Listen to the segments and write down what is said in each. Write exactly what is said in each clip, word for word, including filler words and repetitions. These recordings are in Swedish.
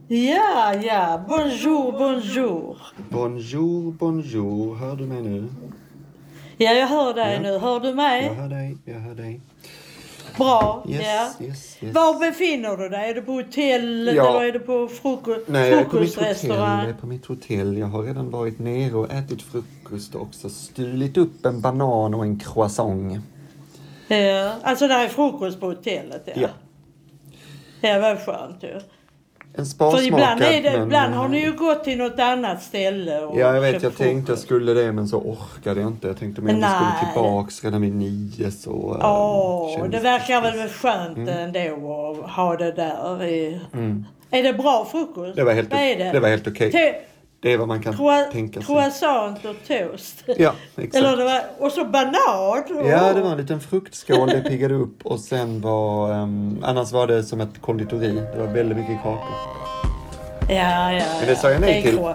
Ja, ja. Bonjour, bonjour. Bonjour, bonjour. Hör du mig nu? Ja, jag hör dig Ja. nu. Hör du mig? Jag hör dig, jag hör dig. Bra, Yes, ja. yes, yes. Var befinner du dig? Är du på hotell Ja. eller är du på fruko- Nej, jag är på mitt hotell. frukostrestaurang? Jag är på mitt hotell. Jag har redan varit nere och ätit frukost och också stulit upp en banan och en croissant. Ja, alltså där är frukost på hotellet, ja. Ja. Ja, vad skönt ju. En För sparsmakad, ibland, är det, men... ibland har ni ju gått till något annat ställe och Ja, jag vet. köpt Jag tänkte jag frukost. skulle det, men så orkade jag inte. Jag tänkte men jag Nej. skulle tillbaks redan vid nio, så... äh, Åh, kändes det verkar precis. väl skönt Mm. ändå att ha det där i... Mm. Är det bra frukost? Det var helt, Vad är det? det var helt okej. Te- Det är vad man kan Croi- tänka sig. croissant och toast. Ja, exakt. Eller det var, och så banan. Ja, det var en liten fruktskål, det piggade upp. Och sen var, um, annars var det som ett konditori. Det var väldigt mycket kakor. Ja, ja, Men det sa jag nej är till. cro-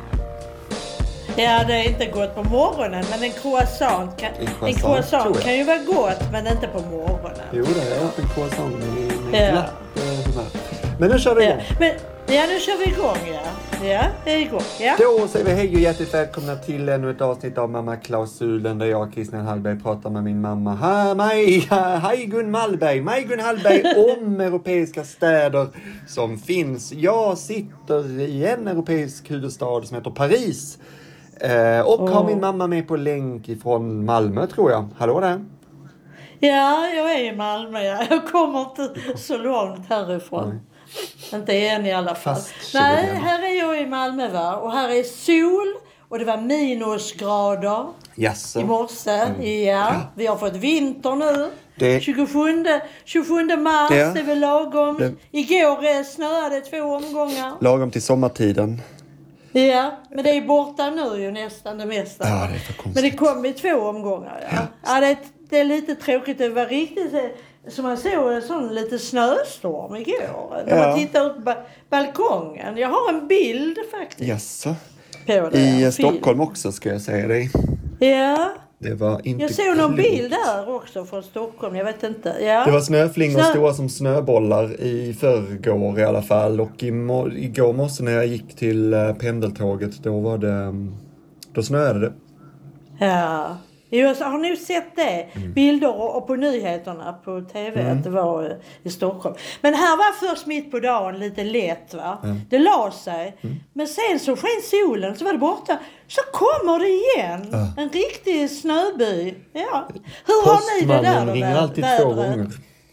Ja, det är inte gott på morgonen, men en croissant kan, En en croissant, croissant tror jag. kan ju vara gott, men inte på morgonen. Jo, det är en croissant med, med Ja. glatt eh, humör. Men nu kör vi Ja, igång. men, ja, nu kör vi igång, ja. Ja, det är igång, ja. Då säger vi hej och hjärtligt välkomna till ännu ett avsnitt av Mamma Klausulen där jag, Christian Hallberg, pratar med min mamma. Ha, mig, ha, hej Gun Hallberg, mig Gun Hallberg om europeiska städer som finns. Jag sitter i en europeisk huvudstad som heter Paris. Eh, och Oh. har min mamma med på länk ifrån Malmö, tror jag. Hallå där. Ja, jag är i Malmö, ja. Jag kommer inte så långt härifrån. Inte än i alla fall. Fast Nej, tjugo. här är jag i Malmö, va. Och här är sol. Och det var minusgrader Jaså. i morse. Ja, vi har fått vinter nu. Det- tjugosjunde, tjugosjunde mars Ja. är väl lagom. Det- Igår eh, snöade två omgångar. Lagom till sommartiden. Ja, men det är borta nu ju nästan det mesta. Ja, det är för konstigt. Men det kom i två omgångar. Ja, ja det, är- det är lite tråkigt. Det var riktigt eh, som man såg en sån lite snöstorm igår. När Ja. man tittar ut på ba- balkongen. Jag har en bild faktiskt Jaså. på det. I En eh, film. Stockholm också, ska jag säga dig. Ja, Det var inte jag såg någon klokt. bild där också från Stockholm. Jag vet inte. Ja. Det var snöflingor Snö- stora som snöbollar i förrgår i alla fall. Och i mo- igår morse när jag gick till eh, pendeltåget, då var det... mm, Då snöade det. Ja. Jag har nu sett det. Bilder och, och på nyheterna på tv Mm. att det var eh, i Stockholm. Men här var först mitt på dagen lite lätt, va. Det la sig. Mm. Men sen så sken solen, så var det borta. Så kommer det igen. Ja. En riktig snöby. Ja. Hur har ni det där Postmannen då? ringer vä- alltid två vädret? gånger.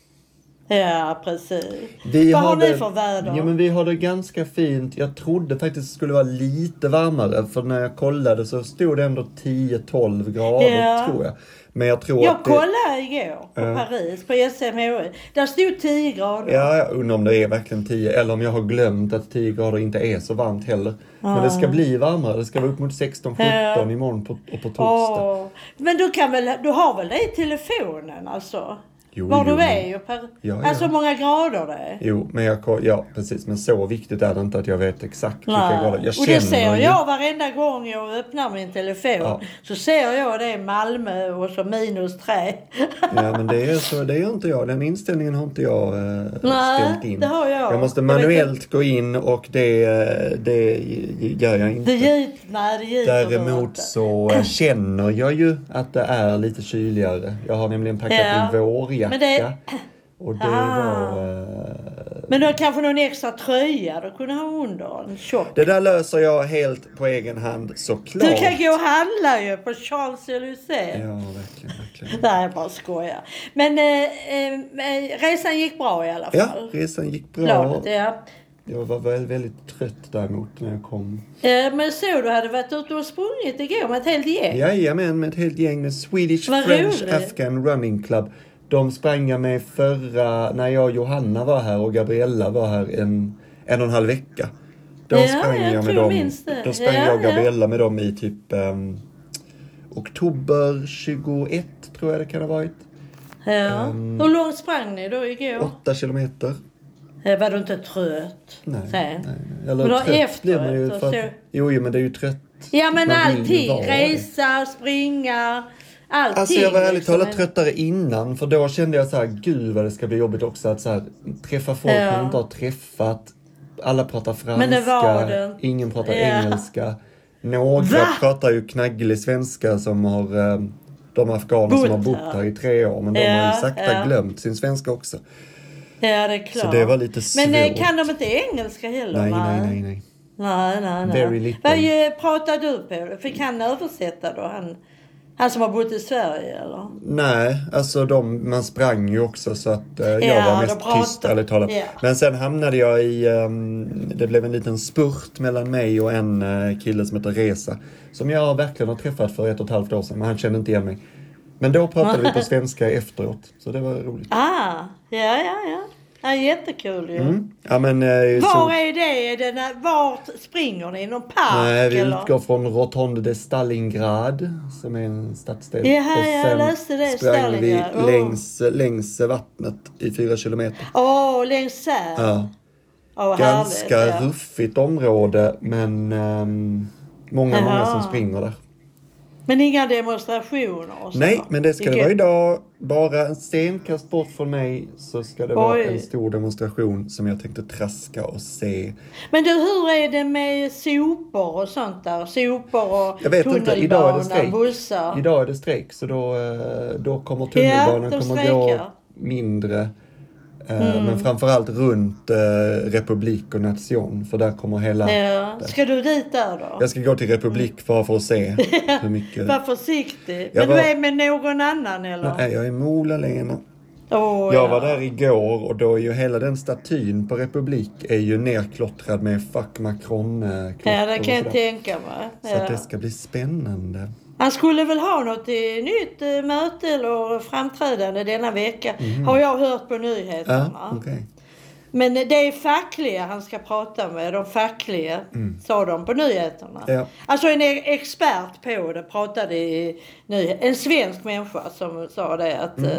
Ja, precis. Vi Vad har det, ni för väder? Ja, men vi har det ganska fint. Jag trodde faktiskt det skulle vara lite varmare. För när jag kollade så stod det ändå tio tolv grader, Ja. tror jag. Men jag tror Jag att det... kollade igår på Ja. Paris, på S M H I. Där stod tio grader. Ja, jag undrar om det är verkligen tio. Eller om jag har glömt att tio grader inte är så varmt heller. Men det ska bli varmare. Det ska vara upp mot sexton sjutton Ja. imorgon på, och på torsdag. Åh, men du kan väl, du har väl det i telefonen alltså? Jo, Var jo, du är men- ju per, Ja, ja. alltså hur många grader det är. Jo, men jag, ko- ja, precis. Men så viktigt är det inte att jag vet exakt vilka Nej. grader. Jag Och det ser känner ju... jag varenda gång jag öppnar min telefon. Ja. Så ser jag det i Malmö och så minus tre. Ja, men det är så, det gör inte jag. Den inställningen har inte jag eh, Nej, ställt in. det har jag. Jag måste Jag vet manuellt gå in och det, det gör jag inte. Det git, nej, det giter du Däremot inte. så eh, känner jag ju att det är lite kyligare. Jag har nämligen packat Ja. en vårjacka. Men det- Och det Ah. var... Eh, Men du har kanske någon extra tröja du kunde ha under, en tjock. det där löser jag helt på egen hand, såklart. Du kan gå och handla ju på Champs-Élysées. Ja, verkligen, verkligen. Nej, jag bara skojar. Men eh, eh, resan gick bra i alla Ja, fall. resan gick bra. Klart, ja. Jag var väl väldigt trött däremot när jag kom. Eh, men så du hade varit ute och sprungit igår med ett helt gäng? Jajamän, med ett helt gäng med Swedish Vad French roligt. Afghan Running Club. De sprang jag med förra, när jag och Johanna var här och Gabriella var här en, en och en halv vecka. Då Ja, sprang jag jag med tror dem. jag minns det. Då sprang Ja, jag och ja. Gabriella med dem i typ um, oktober tjugoett, tror jag det kan ha varit. Ja. Um, Hur långt sprang ni då igår? Åtta kilometer. Eh, var du inte trött? Nej, Sen? nej, nej. Eller Men då trött efteråt blir man ju och för att, så- jo, jo, men det är ju trött. Ja, men Man vill ju allting. vara det. Resa, springa, allting. Alltså jag var ärligt liksom. talat tröttare innan. För då kände jag så här, gud vad det ska bli jobbigt också att så här, träffa folk Ja. man inte har träffat. alla pratar franska. Men det var det. Ingen pratar Ja. engelska. Några Va? pratar ju knagglig svenska som har... Eh, de afghaner Bott som har bott här. här i tre år. Men de Ja, har ju sakta ja. glömt sin svenska också. Ja, det är klart. Så det var lite svårt. Men eh, kan de inte engelska heller? Nej, nej, nej, nej. Nej, nej, nej. Very little. Vad eh, pratar du på? Fick han översätta då? Han, han som har bott i Sverige, eller? Nej, alltså de, man sprang ju också så att eh, jag Ja, var mest de pratar. tyst ärligt talat. Ja. Men sen hamnade jag i, um, det blev en liten spurt mellan mig och en uh, kille som heter Reza. Som jag verkligen har träffat för ett och ett halvt år sedan, men han kände inte igen mig. Men då pratade vi på svenska efteråt, så det var roligt. Ah, ja, ja, ja. Ja, jättekul ju. Mm. Ja, men, eh, Var så, är det? Är det när, vart springer ni? I någon park nej, vi eller? utgår från Rotonde de Stalingrad, som är en stadsdel. Jaha, och jag sen läste det, sprang vi Stalingrad. Oh. längs, längs vattnet i fyra kilometer. Åh, oh, längs här. Ja. Oh, Ganska härligt, ja. ruffigt område, men um, många, många Jaha. som springer där. Men inga demonstrationer och så? Nej, men det ska det Vilket- vara idag. Bara en stenkast bort från mig så ska det vara Oj. en stor demonstration som jag tänkte traska och se. Men du, hur är det med sopor och sånt där? Sopor och Jag vet inte, idag är det tunnelbana, strejk. bussar? Idag är det strejk, så då, eh, då kommer tunnelbanan Ja, de kommer gå strejkar. mindre. Eh, Mm. Men framförallt runt eh, Republik och Nation, för där kommer hela... Ja. Ska du dit där då? Jag ska gå till Republik bara för att se hur mycket... Var försiktig. Jag Men var- du är med någon annan eller? Nej, jag är Mola-Lena. Oh, Jag ja. var där igår och då är ju hela den statyn på Republik är ju nerklottrad med fuck Macron klotter Ja, det kan jag och sådär. tänka mig. Så Ja. att det ska bli spännande. Han skulle väl ha något i, nytt eh, möte eller framträdande denna vecka. Har jag hört på nyheterna. Ja, okej. Men det är fackliga han ska prata med. De fackliga, sa de på nyheterna. Ja. Alltså en e- expert på det pratade i nyheter. En svensk människa som sa det att... Mm. eh,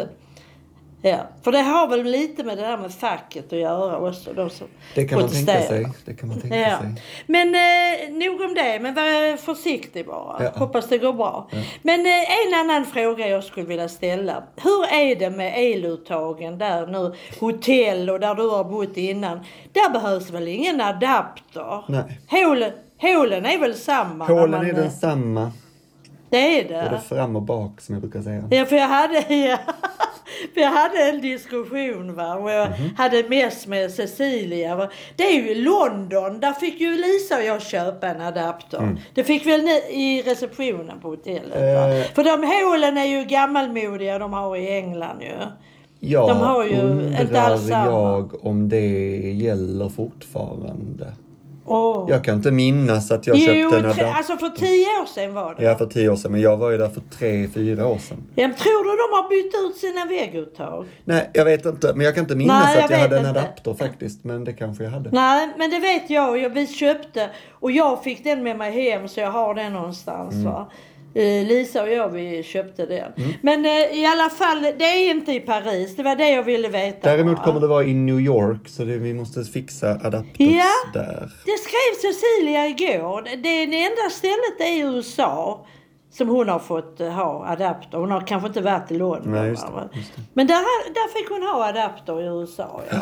Ja, för det har väl lite med det där med facket att göra också. De som Det kan man tänka protesterar. sig. Det kan man tänka Ja. sig. Men eh, nog om det, men var försiktig bara. Ja. Hoppas det går bra. Men eh, en annan fråga jag skulle vilja ställa. Hur är det med eluttagen där nu? Hotell och där du har bott innan. Där behövs väl ingen adapter? Nej. Hålen, hålen är väl samma? när Hålen man, är eh, densamma. Det är Både det? fram och bak som jag brukar säga. Ja, för jag hade, ja, för jag hade en diskussion va, och jag Mhm. hade mest med Cecilia. Va. Det är ju i London, där fick ju Lisa och jag köpa en adapter. Det fick väl ni i receptionen på hotellet va? Mm. Eh. För de hålen är ju gammalmodiga, de har i England ju. Jag De har ju inte alls undrar samma. jag om det gäller fortfarande. Oh. Jag kan inte minnas att jag Jo, köpte en tre, adapter. alltså för tio år sedan var det. Ja, för tio år sedan. Men jag var ju där för tre, fyra år sedan. Ja, men tror du de har bytt ut sina vägguttag? Nej, jag vet inte. Men jag kan inte minnas Nej, jag att jag vet hade en inte. adapter faktiskt. Men det kanske jag hade. Nej, men det vet jag. jag. Vi köpte och jag fick den med mig hem så jag har den någonstans. Mm. Va? Eh, Lisa och jag vi köpte den. Men eh, i alla fall, det är inte i Paris. Det var det jag ville veta. Däremot va? kommer det vara i New York. Så det, vi måste fixa adapters Ja. där. Det skrev Cecilia igår. Det, det enda stället är i U S A som hon har fått eh, ha adapter. Hon har kanske inte varit i London. Nej, just det, va? just det. Men där, där fick hon ha adapter i U S A. Ja.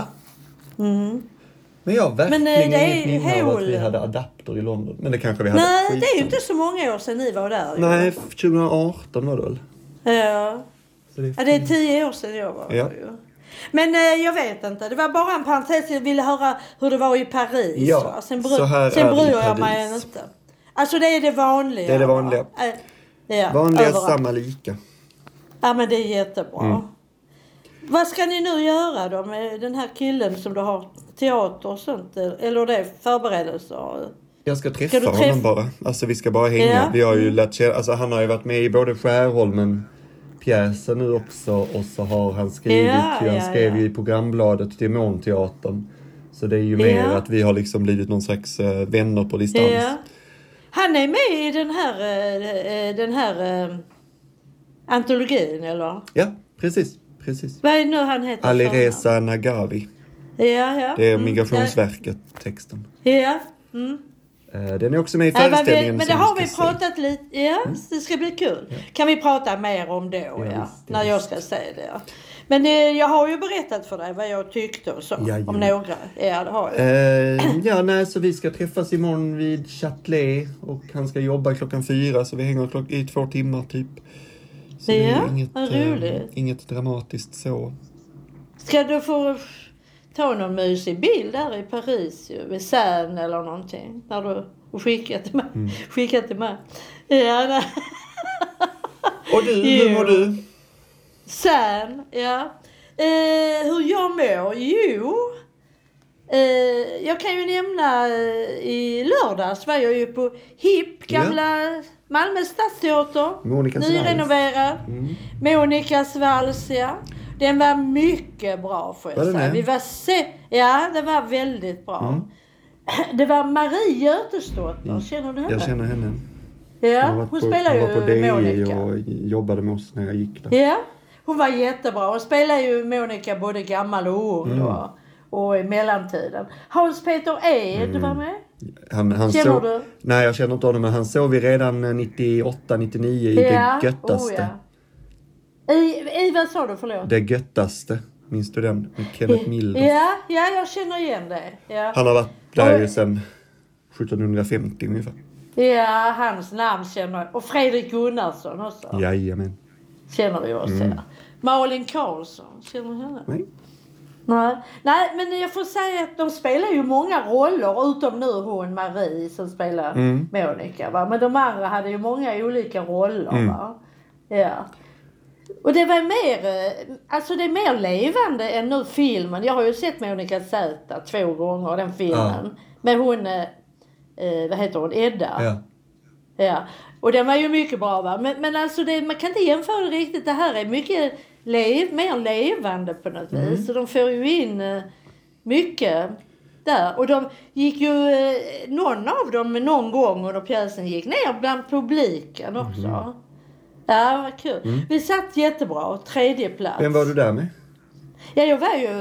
Mm. Men jag har verkligen Men, eh, det är inget minne av att vi hål. hade adapter i London. Men det kanske vi hade. Nej, det är ju Skitsamma. inte så många år sedan ni var där. ju. Nej, tjugo arton var det väl? Ja. Så det är Ja, det är tio år sedan jag var Ja. där ju. Men eh, jag vet inte. Det var bara en parentes. Jag ville höra hur det var i Paris. Ja, va? Sen, så här sen är det i bryr jag mig Paris. inte. Alltså det är det vanliga. Det är det va? vanliga. Eh, Ja, Vanliga, överallt. samma, lika. Ja, men det är jättebra. Mm. Vad ska ni nu göra då med den här killen som du har teater och sånt? Eller det förberedelser? Jag ska träffa, Ska du träffa- honom bara. Alltså vi ska bara hänga. Ja. Vi har ju lärt känna, alltså han har ju varit med i både Skärholmen pjäsen nu också. Och så har han skrivit, Ja, han ja, skrev ja. ju i programbladet till Demonteatern. Så det är ju mer Ja. att vi har liksom blivit någon slags uh, vänner på distans. Ja. Han är med i den här, eh, eh, den här eh, antologin, eller? Ja, precis. precis. Vad är det nu han heter? Alireza Nagavi. Ja, ja. Det är Mm, Migrationsverket, texten. Ja. Mm. Eh, Den är också med i Ja, men, vi, föreställningen. men det som har ska vi se. pratat lite, ja, det ska bli kul. Kan vi prata mer om då, ja, visst, ja, när jag visst. ska säga det. Men eh, jag har ju berättat för dig vad jag tyckte och så. Jajamän. Om några. Ja, det har jag. Eh, ja, nej, så vi ska träffas imorgon vid Châtelet. Och han ska jobba klockan fyra. Så vi hänger klock- i två timmar typ. Så Ja, det är inget, vad eh, roligt. inget dramatiskt så. Ska du få ta någon mysig bild där i Paris ju, vid Seine eller någonting, när du och skicka till mig. Mm. Skicka till mig. Ja, nej. Och du, hur mår du? Seine, ja. Eh, hur jag mår? Jo. Eh, jag kan ju nämna eh, i lördags var jag ju på H I P, gamla ja. Malmö stadsteater. Monicas nyrenoverad. Mm. Monicas vals, ja. Den var mycket bra får jag var säga. Vi var se- ja, det var väldigt bra. Mm. Det var Marie Götesdotter, mm. känner du henne? Jag känner henne. Ja, hon, hon spelar ju Monica. Hon var på D I Monica. och jobbade med oss när jag gick där. Ja, hon var jättebra. Hon spelar ju Monica både gammal och ung mm. då. Och i mellantiden. Hans Peter Ed mm. var med. Han, han känner såg, du? Nej, jag känner inte honom, men han såg vi redan nittioåtta nittionio i ja. Det göttaste. Oh, ja. I, I vad sa du, förlåt? Det göttaste. Minns du den? Med Kenneth Milders. Ja, ja, jag känner igen det. Ja. Han har varit där och, ju sedan sjuttonhundrafemtio ungefär. Ja, hans namn känner jag. Och Fredrik Gunnarsson också. Jajamän. Känner vi också, mm. ja. Malin Karlsson, känner du henne? Nej. Nej. Nej, men jag får säga att de spelar ju många roller, utom nu hon Marie som spelar mm. Monica, va? Men de andra hade ju många olika roller, mm. va? Ja. Och det var mer, alltså det är mer levande än nu filmen. Jag har ju sett Monica Z två gånger, den filmen. Ja. Med hon, eh, vad heter hon, Edda. Ja. Ja. Och den var ju mycket bra, va? Men, men alltså det, man kan inte jämföra riktigt. Det här är mycket lev, mer levande på något mm. vis. Så de får ju in eh, mycket där. Och de gick ju, eh, någon av dem någon gång under pjäsen gick ner bland publiken också. Mm. Ja, vad kul. Mm. Vi satt jättebra, tredje plats. Vem var du där med? Ja, jag var ju,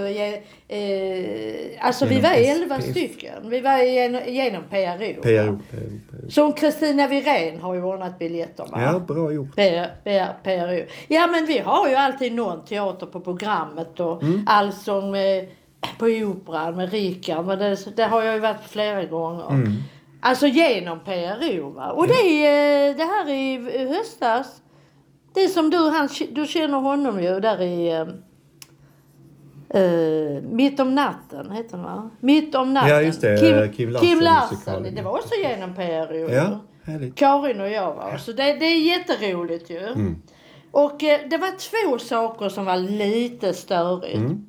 eh, alltså genom vi var elva stycken. Vi var genom, genom P R O. P R O, P R O, P R O. Som Kristina Virén har ju ordnat biljetter med. Ja, bra gjort. P R O. Ja, men vi har ju alltid någon teater på programmet och mm. allsång med, på operan med Rickard. Men det, det har jag ju varit flera gånger. Mm. Alltså genom P R O, va? Och det, det här i höstas, det som du, han, du känner honom ju där i... Uh, Mitt om natten heter den, va? Mitt om natten. Ja, just det. Kim, Kim Larsen. Kim Larsen. Det var också genom P R O. Ja, härligt. Karin och jag var. Så det, det är jätteroligt ju. Mm. Och uh, det var två saker som var lite störigt. Mm.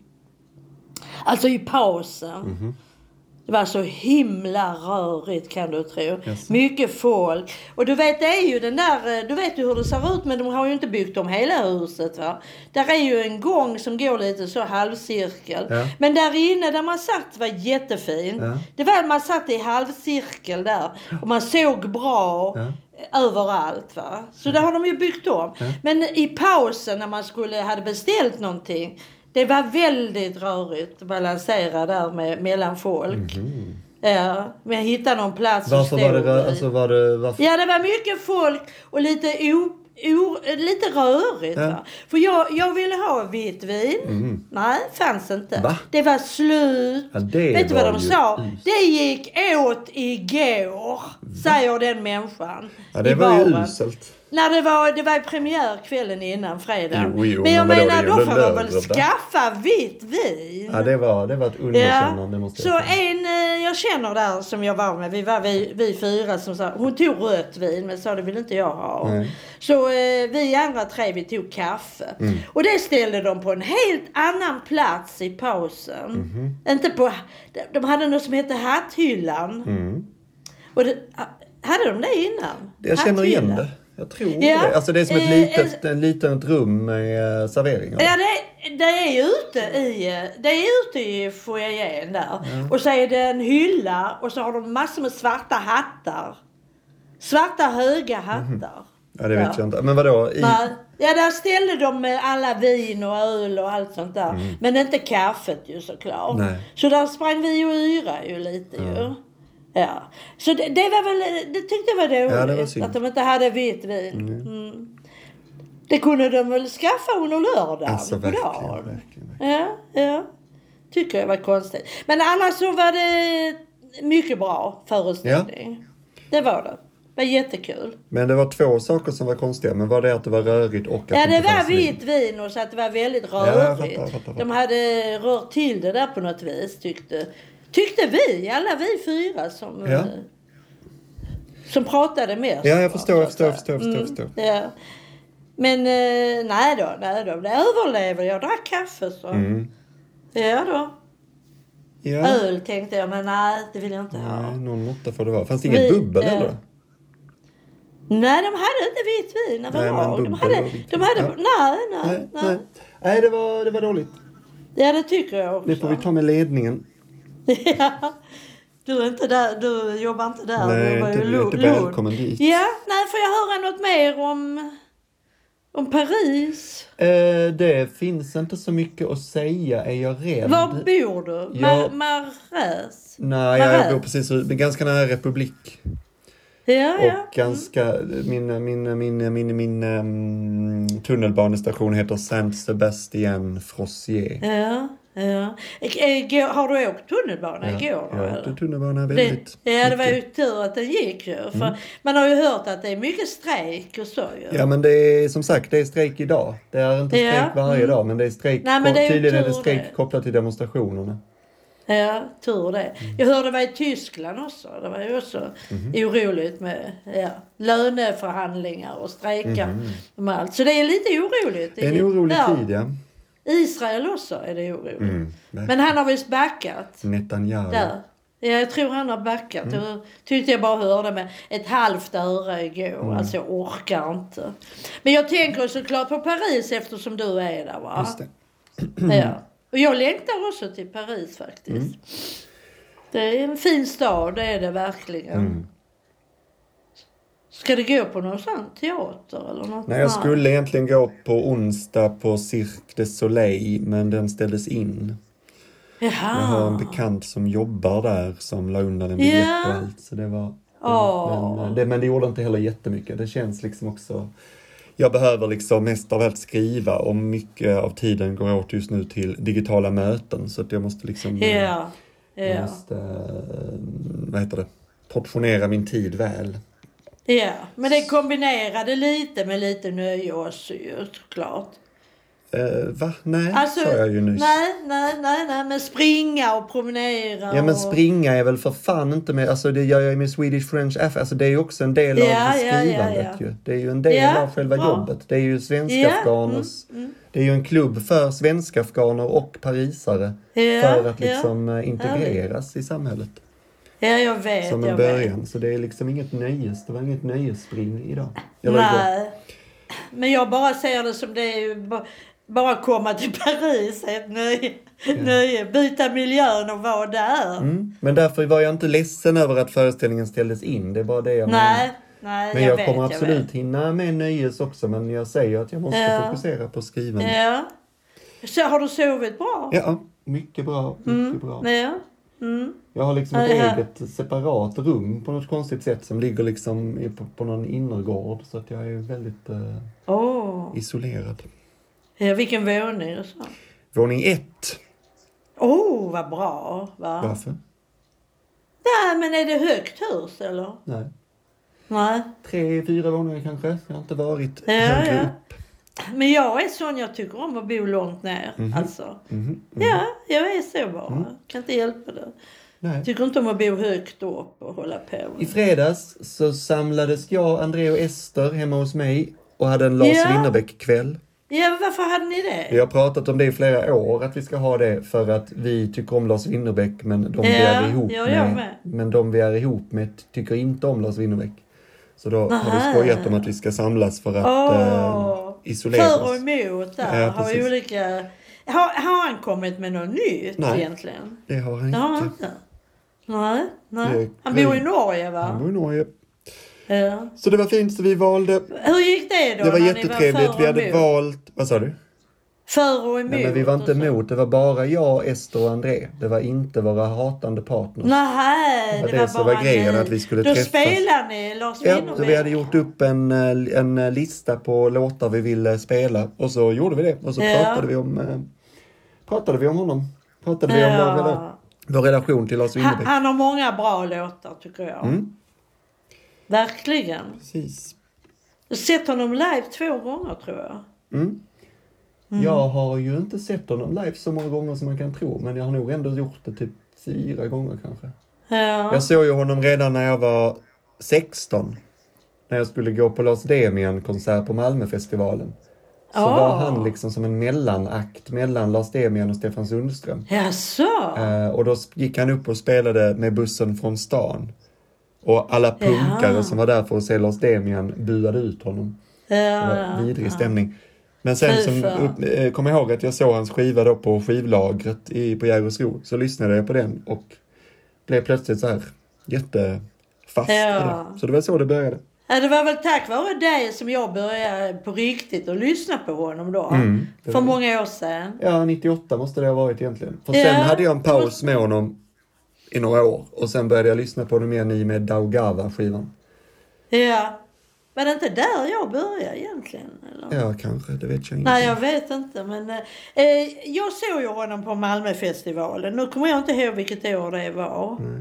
Alltså i pausen. Mm-hmm. Det var så himla rörigt, kan du tro. Yes. Mycket folk. Och du vet, det är ju den där... Du vet ju hur det ser ut, men de har ju inte byggt om hela huset, va? Där är ju en gång som går lite så halvcirkel. Ja. Men där inne där man satt var jättefint. Ja. Det var att man satt i halvcirkel där. Och man såg bra... Ja. Överallt, va? Så det har de ju byggt om. Ja. Men i pausen när man skulle hade beställt någonting... Det var väldigt rörigt att balansera där med, mellan folk. Mm-hmm. Ja, men jag hittade någon plats. Varför var det, rö- alltså var det varför? Ja, det var mycket folk och lite o, o, lite rörigt. Ja. Va? För jag, jag ville ha vitt vin. Mm. Nej, fanns inte. Va? Det var slut. Ja, det vet du vad de sa? Just. Det gick åt igår, Va? säger den människan. Ja, det var ju uselt. När det var, det var premiär kvällen innan fredag. Jo, jo, men jag men menar, då får de väl skaffa vitt vin. Ja, det var, det var ett underkännande. Ja. Så en jag känner där som jag var med, vi var vi, vi fyra som sa, hon tog rött vin, men sa det vill inte jag ha. Nej. Så eh, vi andra tre, vi tog kaffe. Mm. Och det ställde de på en helt annan plats i pausen. Mm-hmm. Inte på, de hade något som hette hatthyllan. Mm. Och det, hade de det innan? Jag känner igen det. Jag tror ja. det. Alltså det är som ett litet, eh, en litet rum med uh, serveringar. Ja, det, det är ute i det är ute i foajén där. Ja. Och så är det en hylla och så har de massor med svarta hattar. Svarta höga hattar. Mm-hmm. Ja, det vet ja. jag inte. Men vadå? I... Ja, där ställde de med alla vin och öl och allt sånt där. Mm. Men inte kaffet ju såklart. Nej. Så där sprang vi och yra ju lite mm. ju. Ja, så det, det var väl, det tyckte jag var dåligt, ja, det var att de inte hade vitt vin. Mm. Mm. Det kunde de väl skaffa under lördagen. Alltså verkligen, verkligen, verkligen. Ja, ja. Tycker jag var konstigt. Men annars så var det mycket bra föreställning. Ja. Det var det. Det var jättekul. Men det var två saker som var konstiga. Men var det att det var rörigt och att ja, det det inte var fanns vitt vin och så att det var väldigt rörigt. Ja, jag fattar, jag fattar, jag fattar. De hade rört till det där på något vis, tyckte, tyckte vi. Alla vi fyra som, ja. som pratade mest. Ja, jag förstår, jag förstår, jag förstår, jag förstår, jag förstår. Mm, ja. Men eh, nej då, nej då. Det överlever. Jag drack kaffe så. Mm. Ja då. Ja. Öl tänkte jag, men nej, det vill jag inte ha. Nej, någon måtta får det vara. Fanns det inget vi, bubbel eh, eller? Nej, de hade inte vitt vin. Det var nej, bra. De hade, de hade, ja. nej, nej, nej, nej. Nej, det var, det var dåligt. Ja, det tycker jag också. Det får vi ta med ledningen. Ja. Du är inte där, du jobbar inte där. Nej, du var inte, ju du är inte välkommen dit. Ja, nej, får jag höra något mer om, om Paris? Eh, det finns inte så mycket att säga, är jag rädd. Var bor du? Jag... Marais? Nej, jag bor precis ganska nära Republik. Ja, och ja. ganska, mm. min, min, min, min, min um, tunnelbanestation heter Saint-Sébastien Frossier. Ja. Ja. Har du åkt tunnelbana ja, igår? Ja, åkte tunnelbana väldigt det, Ja, det var ju tur att den gick ju. För mm. man har ju hört att det är mycket strejk och så ju. Ja, men det är som sagt, det är strejk idag. Det är inte strejk ja. varje mm. dag, men det är strejk. Nej, men det är tydligen är det strejk det. kopplat till demonstrationerna. Ja, tur det. Mm. Jag hörde det var i Tyskland också. Det var ju också mm. oroligt med ja, löneförhandlingar och strejkar. Mm. Och allt. Så det är lite oroligt. Det är en orolig där. tid, ja. Israel också är det oroligt. Mm, men han har visst backat. Netanyahu. Där. Ja, jag tror han har backat. Mm. Jag tyckte jag bara hörde med ett halvt öre igår. Mm. Alltså jag orkar inte. Men jag tänker såklart på Paris eftersom du är där, va? Just det. Ja. Och jag längtar också till Paris faktiskt. Mm. Det är en fin stad, det är det verkligen. Mm. Ska det gå på någon sån teater eller något? Nej, jag skulle egentligen gå på onsdag på Cirque du Soleil, men den ställdes in. Jaha. Jag har en bekant som jobbar där som la undan en biljett ja. och allt. Så det var, oh. men, det, men det gjorde inte heller jättemycket. Det känns liksom också... Jag behöver liksom mest av allt skriva och mycket av tiden går åt just nu till digitala möten. Så att jag måste liksom... Ja. Yeah. Jag yeah. måste, vad heter det, portionera min tid väl. Ja, men det kombinerade lite med lite nöje också ju, såklart. Uh, va? Nej, alltså, sa jag ju nyss. Nej, nej, nej, nej, men springa och promenera. Ja, men och... springa är väl för fan inte med, alltså det gör jag med Swedish French F, alltså det är ju också en del ja, av skrivandet ja, ja, ja. ju. Det är ju en del ja, av själva bra. jobbet. Det är ju svenska afghaners, ja, mm, mm. det är ju en klubb för svenska afghaner och parisare ja, för att liksom ja. integreras ja. i samhället. Ja, jag vet. Som en jag början. vet. Så det är liksom inget nöjes. Det var inget nöjesspring idag. Eller nej. Igår. Men jag bara ser det som det är ju bara komma till Paris är ett nöje. Ja. nöje. Byta miljön och vara där. Mm. Men därför var jag inte ledsen över att föreställningen ställdes in. Det är bara det jag nej. menar. Nej, men jag, jag vet, kommer absolut jag hinna med nöjes också. Men jag säger att jag måste ja. fokusera på skrivandet. Ja. Så har du sovit bra? Ja, mycket bra. Mycket mm. bra. Ja. Mm. Jag har liksom ett ja. eget separat rum på något konstigt sätt som ligger liksom på, på någon innergård. Så att jag är väldigt uh, oh. isolerad. Ja, vilken våning är det så? Våning ett. Åh, oh, vad bra. Va? Varför? Nej, men är det högt hus eller? Nej. Nej. Tre, fyra våningar kanske. Jag har inte varit ja, högre ja. upp. Men jag är sån, jag tycker om att bo långt ner. Mm-hmm. Alltså. Mm-hmm. Mm-hmm. Ja, jag är så bara. Mm. Kan inte hjälpa det. Nej. Tycker inte om att bo högt upp och hålla på. I fredags så samlades jag, André och Ester hemma hos mig och hade en Lars ja. Winnerbäck-kväll. Ja, varför hade ni det? Vi har pratat om det i flera år att vi ska ha det för att vi tycker om Lars Winnerbäck men de ja, vi är ihop jag med, med. men de vi är ihop med tycker inte om Lars Winnerbäck. Så då Aha. har vi skojat om att vi ska samlas för att oh. eh, isolera för och oss. emot där. Ja, har olika... har, har han kommit med något nytt nej, egentligen? Det har han det har inte. inte. Nej, nej. Det, han bor i Norge va? Han bor i Norge. Ja. Så det var fint så vi valde. Hur gick det då? Det var jättetrevligt. Var vi hade valt, vad sa du? För och emot. Nej, men vi var inte och så. emot. Det var bara jag, Ester och André. Det var inte våra hatande partners. Nej, Det det, var var det som bara var grejen, ni. att vi skulle Då träffas. spelar ni Lars Ja, Winnerbäck. så vi hade gjort upp en, en lista på låtar vi ville spela. Och så gjorde vi det. Och så Ja. pratade vi om eh, pratade vi om honom. Pratade vi om Ja. vår, rela- vår relation till Lars Han, Winnerbäck. han har många bra låtar tycker jag. Mm. Verkligen. Precis. Jag har sett honom live två gånger tror jag. Mm. Mm. Jag har ju inte sett honom live så många gånger som man kan tro. Men jag har nog ändå gjort det typ fyra gånger kanske. Ja. Jag såg ju honom redan när jag var sexton. När jag skulle gå på Lars Demian-konsert på Malmöfestivalen. Så Oh. var han liksom som en mellanakt mellan Lars Demian och Stefan Sundström. Jaså? Eh, och då gick han upp och spelade med bussen från stan. Och alla punkare Ja. som var där för att se Lars Demian buade ut honom. Ja, Det var ja, vidrig ja. stämning. Men sen Fy som fan. upp, eh, kom jag ihåg att jag såg hans skiva då på skivlagret i, på Jägersro. Så lyssnade jag på den och blev plötsligt så här jättefast Ja. i det. Så det var så det började. Ja, det var väl tack vare dig som jag började på riktigt att lyssna på honom då. Mm, det för var- många år sedan. Ja, nittioåtta måste det ha varit egentligen. För Ja. sen hade jag en paus med honom i några år. Och sen började jag lyssna på honom igen i med Daugava-skivan. Ja. Var det inte där jag började egentligen? Eller? Ja, kanske. Det vet jag inte. Nej, jag vet inte. Men eh, jag såg ju honom på Malmöfestivalen. Nu kommer jag inte ihåg vilket år det var. Nej.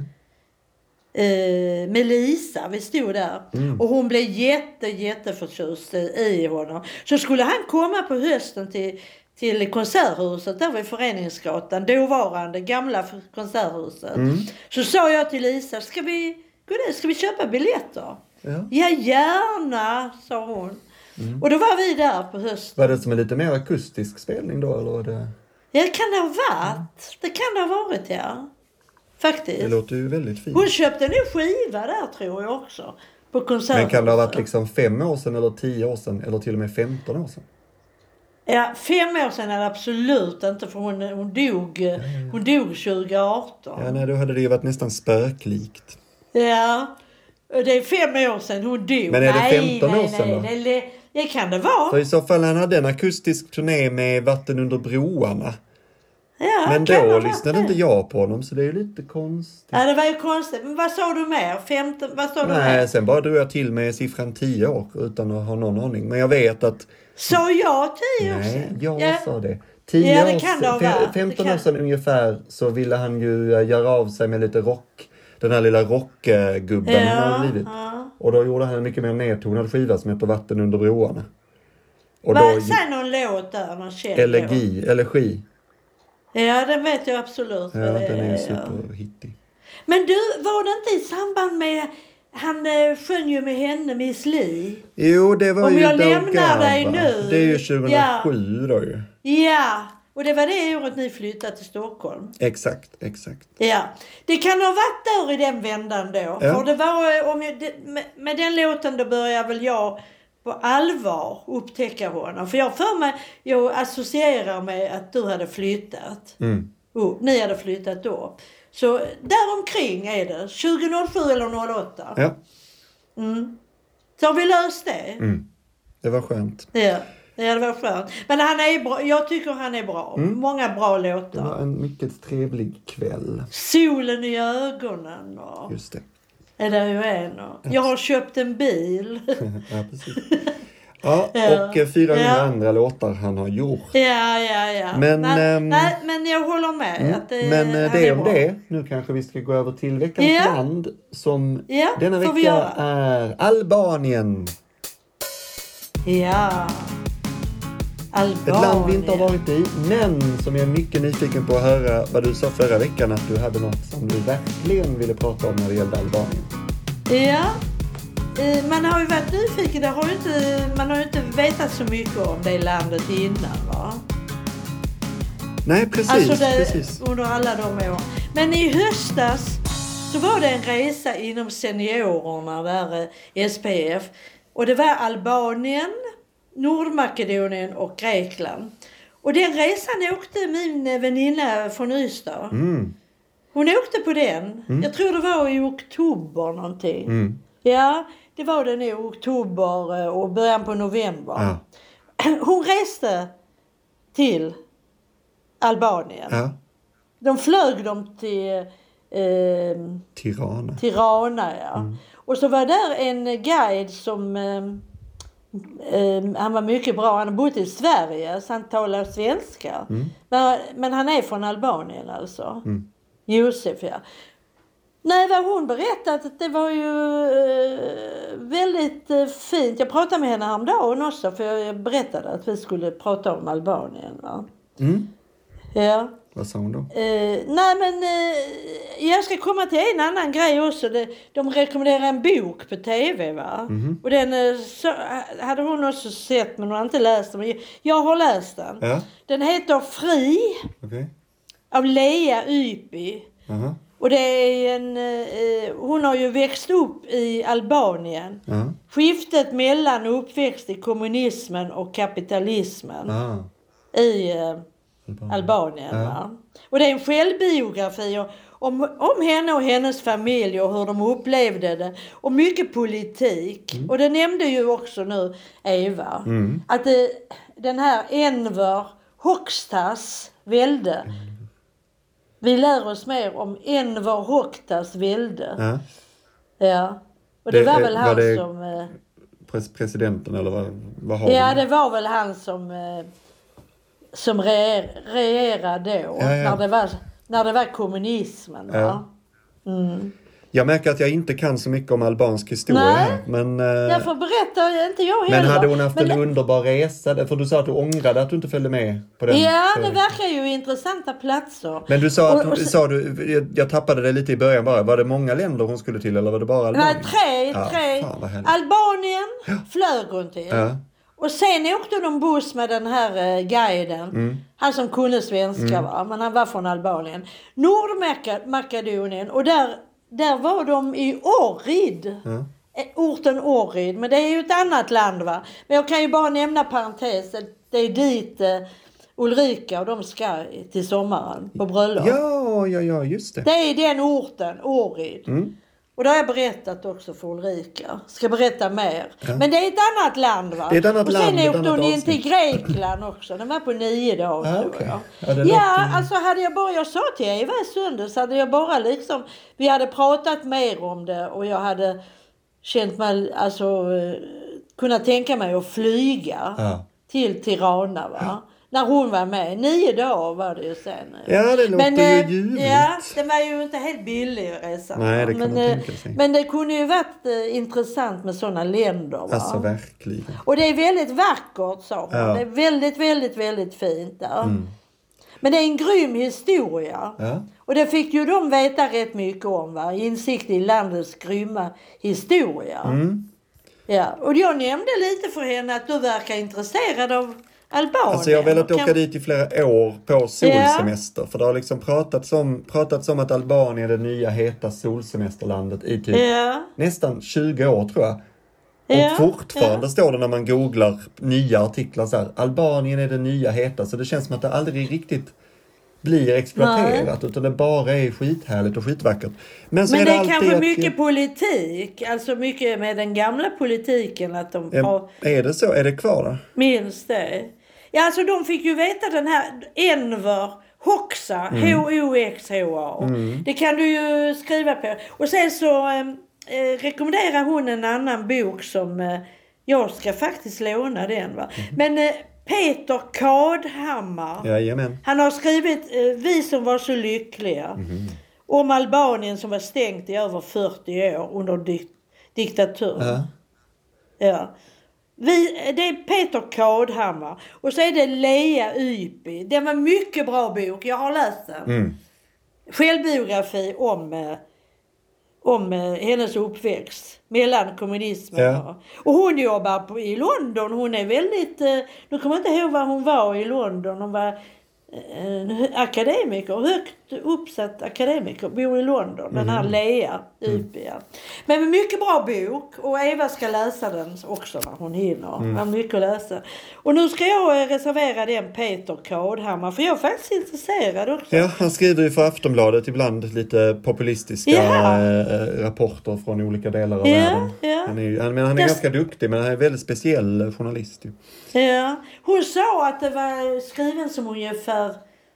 Eh, med Lisa, vi stod där. Mm. Och hon blev jätte, jätteförtjust i honom. Så skulle han komma på hösten till, till konserthuset där vid Föreningsgatan. Dåvarande gamla konserthuset. Mm. Så sa jag till Lisa, ska vi gå dit? Ska vi köpa biljetter? Ja. Ja, gärna, sa hon. Mm. Och då var vi där på hösten. Var det som en lite mer akustisk spelning då? Eller var det... Ja, det kan det ha varit. Det kan det ha varit, ja. Faktiskt. Det låter ju väldigt fint. Hon köpte en ny skiva där tror jag också. På konserthuset. Men kan det ha varit liksom fem år sedan eller tio år sedan? Eller till och med femton år sedan? Ja, fem år sedan är det absolut inte. För hon, hon, dog, hon dog tjugo arton. Ja, nej, då hade det ju varit nästan spöklikt. Ja. Och det är fem år sedan hon dog. Men är det nej, femton nej, år sedan nej, då? nej, det, det kan det vara. För i så fall han hade en akustisk turné med Vatten under broarna. Ja, Men kan det då ha lyssnade varit inte det? jag på honom, så det är ju lite konstigt. Ja, det var ju konstigt. Men vad sa du mer? femton, vad sa du Nej, mer? sen bara drog jag till med siffran tio år utan att ha någon aning. Men jag vet att... Sa jag tio år Nej, sedan? jag Ja. sa det. tio Ja, det år kan det ha sedan, varit. femton Det kan- år sedan ungefär så ville han ju eh, göra av sig med lite rock. Den här lilla rockgubben han hade blivit. ja. Och då gjorde han en mycket mer nedtonad skiva som heter Vatten under broarna. Och Vad, då... säg någon låt där, någon känd låt. Elegi, elegi. Ja, den vet jag absolut. Ja, vad det den är ju ja. superhittig. Men du, var det inte i samband med... Han eh, sjöng ju med henne, Miss Li. Jo, det var Om ju jag lämnar Daugava. dig nu. Det är ju tjugohundrasju då ju. Ja, och det var det året ni flyttade till Stockholm. Exakt, exakt. Ja, det kan ha varit där i den vändan då. Ja. För det var, eh, om jag, det, med, med den låten då började väl jag på allvar upptäcka honom. För jag för mig, jag associerar med att du hade flyttat. Mm. Oh, ni hade flyttat då. Så däromkring är det. tjugohundrasju eller noll åtta. Ja, Mm. Så har vi löst det. mm. Det var skönt. Ja. Ja, det var skönt. Men han är bra. Jag tycker han är bra. Mm. Många bra Det låtar. var en mycket trevlig kväll. Solen i ögonen. Och Just det. är det ju en. Och jag har köpt en bil. Ja, precis. Ja, Ja. och eh, fyrahundra Ja. andra låtar han har gjort. Ja, ja, ja. Men, nej, ehm, nej, men jag håller med. Mm. Att, eh, Men eh, han det är om bra. det. Nu kanske vi ska gå över till veckans Ja. land. Som Ja, denna får vi vecka göra. är Albanien. Ja. Albanien. Ett land vi inte har varit i, men som jag är mycket nyfiken på att höra vad du sa förra veckan, att du hade något som du verkligen ville prata om när det gällde Albanien. Ja. Eh, Man har ju varit nyfiken. Det har ju inte, man har ju inte vetat så mycket om det landet innan, va? Nej, precis. Alltså det, precis. under alla de år. Men i höstas så var det en resa inom seniorerna där, eh, S P F. Och det var Albanien, Nordmakedonien och Grekland. Och den resan åkte min eh, väninna från Ystad. Mm. Hon åkte på den. Jag tror det var i oktober någonting. Mm. Ja, det var det nog. Oktober eh, och början på november. Ja. Hon reste till Albanien. Ja. De flög dem till eh, Tirana. Tirana, ja. Mm. Och så var där en guide som, eh, eh, han var mycket bra, han har bott i Sverige så han talar svenska. Mm. Men, men han är från Albanien alltså. Mm. Josef, ja. Nej, vad hon berättat, att det var ju eh, väldigt eh, fint. Jag pratade med henne häromdagen också, för jag berättade att vi skulle prata om Albanien, va? Mm. Ja. Vad sa hon då? Eh, nej, men eh, jag ska komma till en annan grej också. Det, de rekommenderar en bok på tv, va? Mm-hmm. Och den eh, så, hade hon också sett, men hon har inte läst den. Men jag har läst den. Ja. Den heter Fri, Okej. av Lea Ypi. Aha. Och det är en, eh, hon har ju växt upp i Albanien. Ja. Skiftet mellan uppväxt i kommunismen och kapitalismen Ah. i eh, Albanien. Albanien. Ja. Va? Och det är en självbiografi om, om henne och hennes familj och hur de upplevde det. Och mycket politik. Mm. Och det nämnde ju också nu Eva. Mm. Att det, den här Enver Hoxhas välde. Mm. Vi lär oss mer om Enver Hoxhas välde. Ja. Ja. Och det, Det- var väl var han det- som... Eh, Pres- presidenten eller vad, vad har ja, de? det var väl han som... Eh, som reger, regerade då. Ja, ja. När, det var, när det var kommunismen. Va? Ja. Mm. Jag märker att jag inte kan så mycket om albansk historia Nej. här. Men, eh, Därför berättar inte jag heller. men hade hon haft Men en det- underbar resa? För du sa att du ångrade att du inte följde med på den. Ja, Så- det verkar ju intressanta platser. Men du sa att, Och- och hon- så- sa du, jag, jag tappade det lite i början bara. Var det många länder hon skulle till eller var det bara Det var Albanien? tre, Ja, tre. fan vad härligt. Albanien flög hon till. Ja. Och sen åkte de buss med den här eh, guiden. Mm. Han som kunde svenska, va? Men han var från Albanien. Nordmakedonien. Och där, där var de i Ohrid. Ja. Eh, Orten Ohrid. Men det är ju ett annat land, va? Men jag kan ju bara nämna parentes. Det är dit eh, Ulrika och de ska till sommaren på bröllop. ja, ja, ja, just det. Det är den orten, Ohrid. Mm. Och det har jag berättat också för Ulrika. Ska berätta mer. Men det är ett annat land, va? Det är ett annat och sen land, ett åkte annat hon in avsnitt. till Grekland också. Den var på nio dagar, Ja, tror okej. jag. Ja, det Ja, låter- alltså hade jag bara, jag sa till Eva i söndags, hade jag bara liksom, vi hade pratat mer om det och jag hade känt mig, alltså, eh, kunnat tänka mig att flyga Ja. till Tirana, va? När hon var med. Nio dagar var det ju sen. Ja, det låter ju eh, ljuvligt. Ja, det var ju inte helt billig resa. Nej, det kan men, man eh, tänka sig. Men det kunde ju varit eh, intressant med sådana länder. Va? Alltså verkligen. Och det är väldigt vackert, sa hon. Ja. Det är väldigt, väldigt, väldigt fint där. Mm. Men det är en grym historia. Ja. Och det fick ju de veta rätt mycket om, va? Insikt i landets grymma historia. Mm. Ja. Och jag nämnde lite för henne att du verkar intresserad av Albanien. Alltså jag har velat Och åka kan- dit i flera år på solsemester. För det har liksom pratats om, pratats om att Albanien är det nya heta solsemesterlandet i typ Ja. nästan tjugo år tror jag. Och Ja, fortfarande ja. står det när man googlar nya artiklar så här. Albanien är det nya heta. Så det känns som att det aldrig riktigt blir exploaterat. Utan det bara är skithärligt och skitvackert. Men, så Men är det det är alltid kanske att- mycket politik. Alltså mycket med den gamla politiken. Att de har Är det så? Är det kvar då? minst det. Ja, alltså de fick ju veta den här Enver Hoxha. H O X H A. Det kan du ju skriva på. Och sen så eh, eh, rekommenderar hon en annan bok som eh, jag ska faktiskt låna den, va. Men eh, Peter Kadhammar. Jajamän. Han har skrivit eh, Vi som var så lyckliga. Om Albanien som var stängt i över fyrtio år under dik- diktatur. Ja. Ja. Vi, det är Peter Kadhammar. Och så är det Lea Ypi. Det var en mycket bra bok. Jag har läst den. Mm. Självbiografi om, eh, om eh, hennes uppväxt. Mellan kommunismen Ja. och... Och hon jobbar på, i London. Hon är väldigt... Eh, nu kommer jag inte ihåg var hon var i London. Hon var en akademiker, högt uppsatt akademiker, bor i London, mm. den här Lea Upia. Mm. Men mycket bra bok, och Eva ska läsa den också när hon hinner. Mm. Har mycket att läsa. Och nu ska jag reservera den Peter Kadhammar, för jag är faktiskt intresserad också. Ja, han skriver ju för Aftonbladet ibland lite populistiska ja. äh, rapporter från olika delar av ja, världen. Ja. Han är, ju, han, men han är jag... ganska duktig, men han är en väldigt speciell journalist ju. Ja, hon sa att det var skriven som ungefär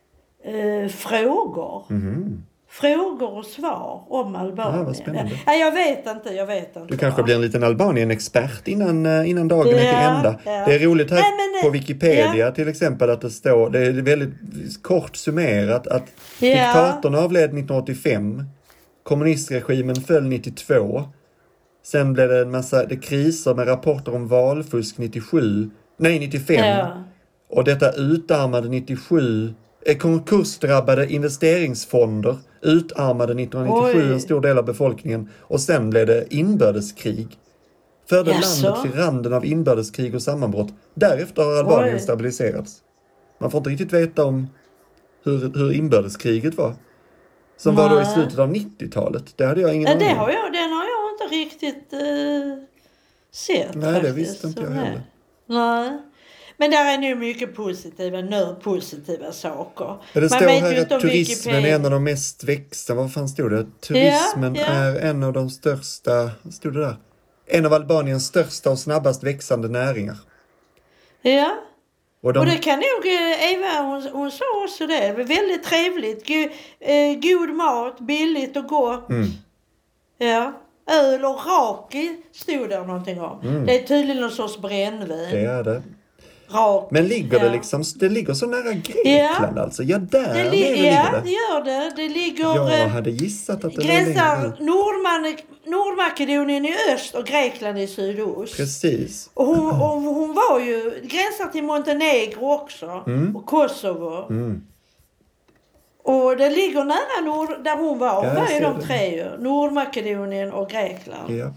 eh, frågor. Mm. Frågor och svar om Albanien. Ja, vad spännande. Ja, jag vet inte, jag vet inte. Du kanske blir en liten Albanien-expert innan, innan dagen ja, är till ända. Ja. Det är roligt här Nej, men, på Wikipedia ja. till exempel att det står, det är väldigt kort summerat, att ja. diktatorn avled nittonhundraåttiofem, kommunistregimen föll nittiotvå, sen blev det en massa det kriser med rapporter om valfusk nittiosju, nej nittiofem, ja. och detta utarmade nittiosju, konkursdrabbade investeringsfonder utarmade nittonhundranittiosju Oj. en stor del av befolkningen, och sen blev det inbördeskrig. Förde yes, landet till randen av inbördeskrig och sammanbrott. Därefter har Albanien Oj. stabiliserats. Man får inte riktigt veta om hur, hur inbördeskriget var. Som Nej. var då i slutet av nittiotalet. Det hade jag ingen aning om. Har jag, den har jag inte riktigt uh, sett. Nej, faktiskt. det visste inte jag heller. Nej. Men där är nu mycket positiva, nu positiva saker. Det Man står vet här att turismen är en av de mest växande. Vad fan stod det? Turismen ja, ja. är en av de största, stod det där? En av Albaniens största och snabbast växande näringar. Ja. Och, de... och det kan nog, Eva, hon, hon sa också det. Det var väldigt trevligt. God, eh, god mat, billigt och gott. Mm. Ja. Öl och raki stod där någonting om. Mm. Det är tydligen någon sorts brännvin. Det är det. Rak, Men ligger ja. det liksom, det ligger så nära Grekland ja. alltså? Ja, där det li- ligger ja, det. Ja, det gör det. Det ligger... Jag hade gissat att det gränsar Nordman, Nordmakedonien i öst och Grekland i sydost. Precis. Och hon, och hon var ju, gränsar till Montenegro också. Mm. Och Kosovo. Mm. Och det ligger nära Nord, där hon var. Hon ja, var ju de det. tre ju. Nordmakedonien och Grekland. Ja.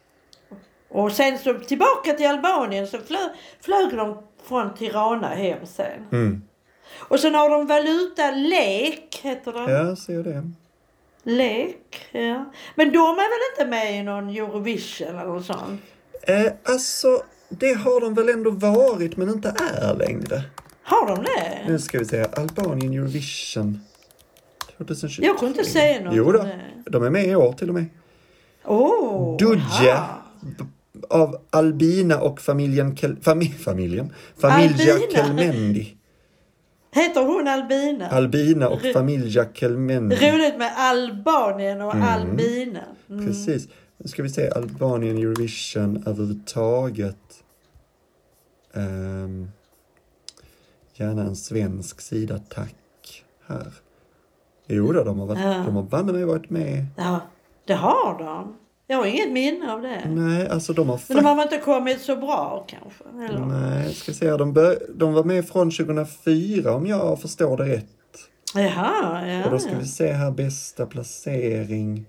Och sen så tillbaka till Albanien så flög, flög de från Tirana hem sen. Mm. Och sen har de valuta lek, heter det. Ja, ser det. Lek, ja. Men de är väl inte med i någon Eurovision eller något sånt? Eh, alltså, det har de väl ändå varit, men inte är längre. Har de det? Nu ska vi se, Albanien Eurovision tjugohundratjugotvå. Jag kunde inte säga något. Jo då, de är med i år till och med. Åh, oh, Dudja av Albina och familjen Kel- fami- familjen familja Albina. Kelmendi. Heter hon Albina? Albina och R- familja Kelmendi. Roligt med Albanien och mm. Albina. Mm. Precis. Nu ska vi se Albanien Eurovision överhuvudtaget. Um, gärna en svensk sida, tack. Här. Jo då, de har varit, ja. de har bandet med varit med. Ja, det har de. Jag har inget minne av det. Nej, alltså de har... Fa- Men de har inte kommit så bra kanske? Eller? Nej, jag ska säga. De, bör- de var med från tjugohundrafyra om jag förstår det rätt. Jaha, ja. Och då ska vi se här bästa placering.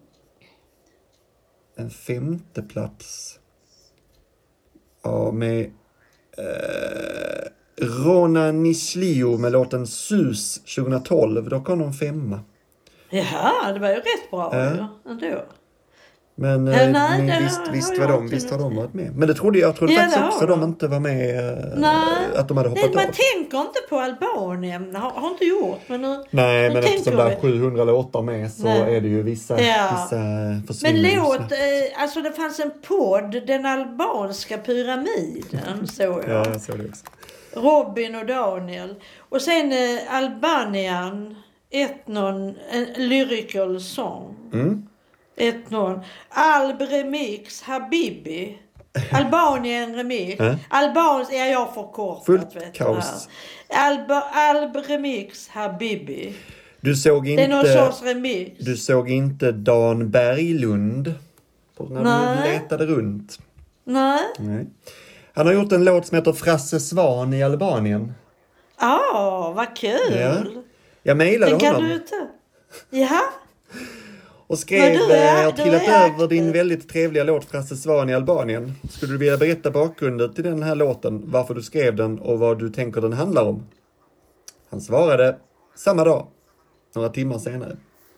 En femte plats. Ja, med eh, Rona Nisliu med låten Sus tjugohundratolv. Då kom de femma. Jaha, det var ju rätt bra ja. ju, ändå. Men ja, nej, men visst, visst, var de, visst har de varit med. Men det trodde jag trodde ja, faktiskt också de. de inte var med. Nej. Att de hade hoppat nej, man av. tänker inte på Albanien. Har, har inte gjort. Men nu, nej, nu men eftersom det är sjuhundra låtar med så nej. är det ju vissa, ja. vissa men låt, eh, alltså det fanns en podd, Den albanska pyramiden. Så jag. Ja, jag såg det också. Robin och Daniel. Och sen eh, Albanian, etnon, en lyrical song. Mm. etnon. Alb remix, Habibi. Albanien remix. Äh? Albans är jag förkortat. Fullt vet kaos. Alb, Alb remix, Habibi. Du såg inte, det är någon sorts remix. Du såg inte Dan Berglund när Nej. du letade runt. Nej. Nej. Han har gjort en låt som heter Frasse Svan i Albanien. Ja, oh, vad kul. Ja. Jag mejlade honom. Kan du inte? Ja. Och skrev, jag har trillat över din väldigt trevliga låt Frasse Svan i Albanien. Skulle du vilja berätta bakgrunden till den här låten? Varför du skrev den och vad du tänker den handlar om? Han svarade samma dag, några timmar senare.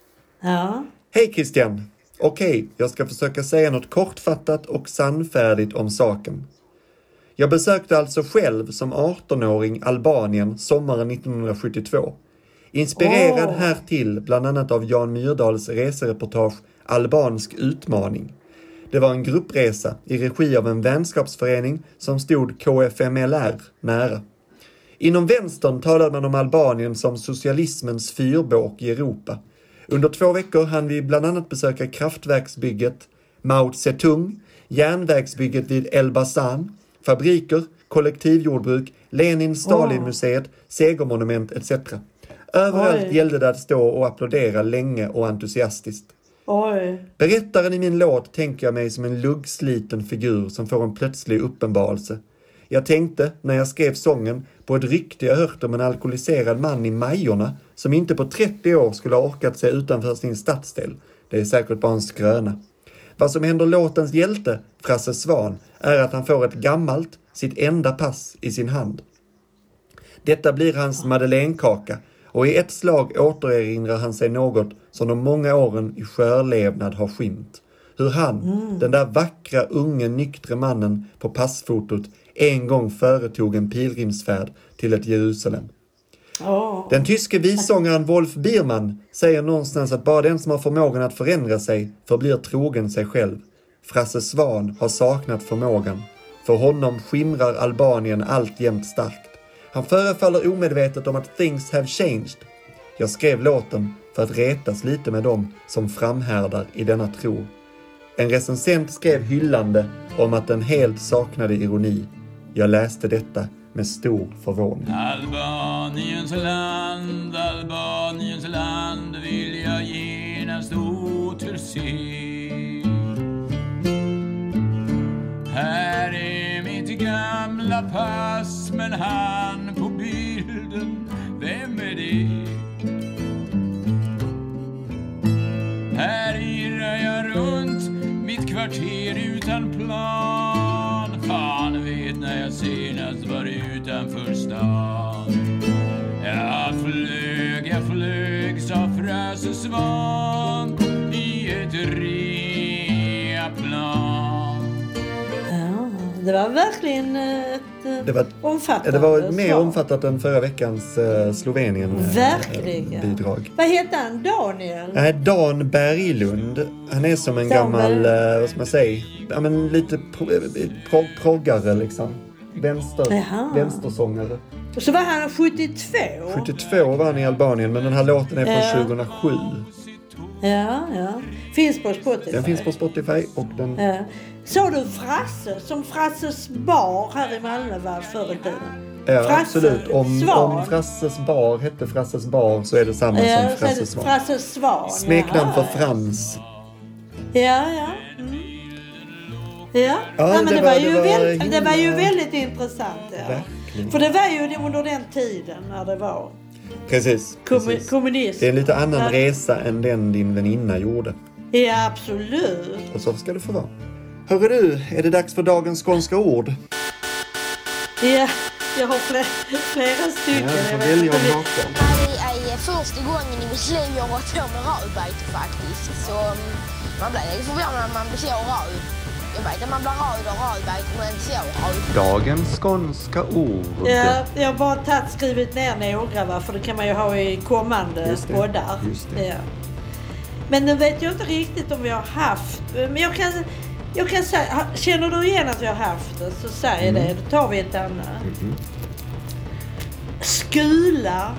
Ja. Hej Christian. Okej, jag ska försöka säga något kortfattat och sannfärdigt om saken. Jag besökte alltså själv som artonåring Albanien sommaren nittonhundrasjuttiotvå. Inspirerad Oh. härtill bland annat av Jan Myrdals resereportage Albansk utmaning. Det var en gruppresa i regi av en vänskapsförening som stod K F M L R nära. Inom vänstern talade man om Albanien som socialismens fyrbåk i Europa. Under två veckor hann vi bland annat besöka kraftverksbygget Mao Zedong, järnvägsbygget vid Elbasan, fabriker, kollektivjordbruk, Lenin-Stalin-museet, segermonument et cetera. Överallt Oj. gällde det att stå och applådera länge och entusiastiskt. Oj. Berättaren i min låt tänker jag mig som en luggsliten figur som får en plötslig uppenbarelse. Jag tänkte, när jag skrev sången, på ett rykte jag hört om en alkoholiserad man i Majorna som inte på trettio år skulle ha orkat sig utanför sin stadsdel. Det är säkert bara en skröna. Vad som händer låtens hjälte, Frasse Svan, är att han får ett gammalt, sitt enda pass i sin hand. Detta blir hans madeleinekaka och i ett slag återerinrar han sig något som de många åren i skörlevnad har skymt. Hur han, mm. den där vackra unge nyktre mannen på passfotot, en gång företog en pilgrimsfärd till ett Jerusalem. Oh. Den tyske vissångaren Wolf Biermann säger någonstans att bara den som har förmågan att förändra sig förblir trogen sig själv. Frasse Svan har saknat förmågan. För honom skimrar Albanien alltjämt starkt. Han förefaller omedvetet om att things have changed. Jag skrev låten för att retas lite med dem som framhärdar i denna tro. En recensent skrev hyllande om att den helt saknade ironi. Jag läste detta med stor förvåning. Albaniens land, Albaniens land vill jag genast återse. Här är mitt gamla pass, men han på bilden, vem är det? Här irrar jag runt mitt kvarter utan plan. Fan vet när jag senast var utanför stan. Jag flög, jag flög, sa Frasse Svan i ett reaplan. Ja, det var verkligen ett Det var, omfattande det var mer svar. omfattat än förra veckans uh, Slovenien-bidrag. Vad heter han? Daniel? Nej, Dan Berglund. Han är som en Dan gammal, Berg- uh, vad ska man säga, ja, men lite pro, pro, proggare liksom. Vänster, Jaha. vänstersångare. Och så var han sjuttiotvå. sjuttiotvå var han i Albanien, men den här låten är från Ja. tjugohundrasju. Ja, ja. Finns på Spotify. Den finns på Spotify och den... Ja. Så du Frasse, som Frasses bar här i Malmö var förr i tiden? Ja, Frasse absolut. Om, Svan. om Frasses bar hette Frasses bar så är det samma Ja, som så är Frasse det Svan. Frasses Svan. Smeknamn Jaha. för Frans. Ja, ja. Mm. Ja, ja, men det det, var- var det ju var väldigt, det var ju himla- väldigt intressant. Ja. Verkligen. För det var ju under den tiden när det var Precis. kom, precis. kommunism. Det är en lite annan Ja. resa än den din väninna gjorde. Ja, absolut. Och så ska det få vara. Hörru du, är det dags för dagens skånska ord? Ja, jag har flera, flera stycken. Ja, du får Jag vet välja inte om vil- någon. Det är första gången i mitt liv jag har varit på med rödbete faktiskt. Så mm, man blir lite förvånad när man blir så röd. Jag vet att man blir röd och rödbete men inte så röd. Dagens skånska ord. Ja, jag har bara tagit, skrivit ner några, va? För det kan man ju ha i kommande Just det, poddar. just det. Ja. Men nu vet jag inte riktigt om vi har haft. Men jag kan, jag kan säga, ha- känner du igen att jag har haft det så säg Mm. det. Då tar vi ett annat. Mhm. Skula.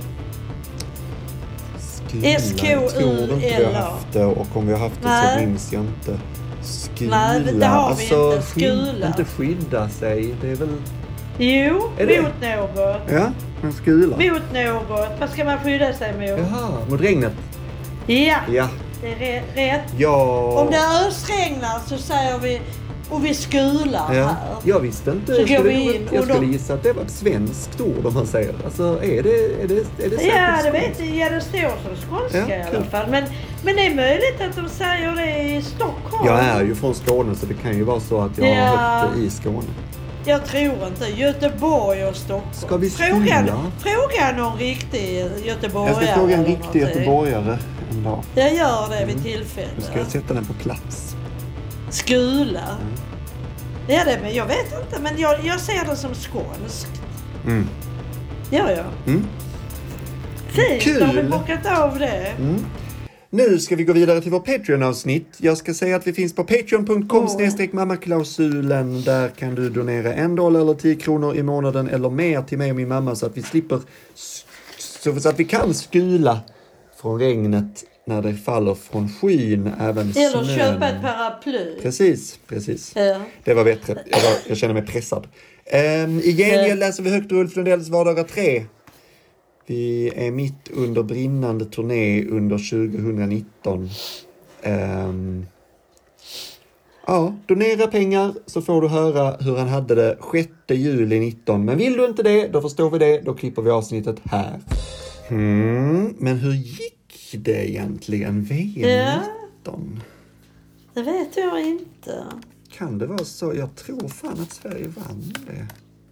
Skula. S K U L A. Jag tror inte vi har haft det och om vi har haft det Nej. så minns jag inte. Skula. Nej, det har vi alltså, inte. Skula. Skydd, inte skydda sig. Det är väl... Jo, Är det? mot något. Ja, en skula. Mot något. Vad ska man skydda sig mot? Jaha, mot regnet. Ja, Ja. det är re- rätt. Ja. Om det ösregnar så säger vi och vi skular Ja, här. jag visste inte. Så Jag går skulle, vi nog- in jag och då- skulle gissa att det var ett svenskt ord om man säger. Alltså, är det, är det, är det säkert Ja, det svenskt? vet jag. Ja, det står som skånska Ja, i alla kul. fall. Men, men det är möjligt att de säger det i Stockholm. Jag är ju från Skåne så det kan ju vara så att jag Ja. har hört det i Skåne. Jag tror inte. Göteborg och Stockholm. Ska vi fråga, skola? fråga någon riktig göteborgare. Jag ska fråga en eller riktig någonting. göteborgare en dag. Jag gör det vid tillfälle. Nu ska jag sätta den på plats. Skula. Mm. Det är det, men jag vet inte. Men jag, jag ser det som skånskt. Mm. Ja, ja. Mm. Fint, Kul. har vi bockat av det. Mm. Nu ska vi gå vidare till vår Patreon-avsnitt. Jag ska säga att vi finns på patreon punkt com snedstreck mammaklausulen. Där kan du donera en dollar eller tio kronor i månaden eller mer till mig och min mamma så att vi slipper så att vi kan skula från regnet när det faller från skyn, även snön. Eller köpa ett paraply. Precis, precis. Ja. Det var bättre. Jag, var, jag känner mig pressad. Um, I gengäld läser vi högt Ulf Lundells vardagar tre. Vi är mitt under brinnande turné under tjugonitton. Um, ja, donera pengar så får du höra hur han hade det sjätte juli nitton. Men vill du inte det, då förstår vi det. Då klipper vi avsnittet här. Hmm, men hur gick det egentligen? V M nitton? Ja, det vet jag inte. Kan det vara så? Jag tror fan att Sverige vann det.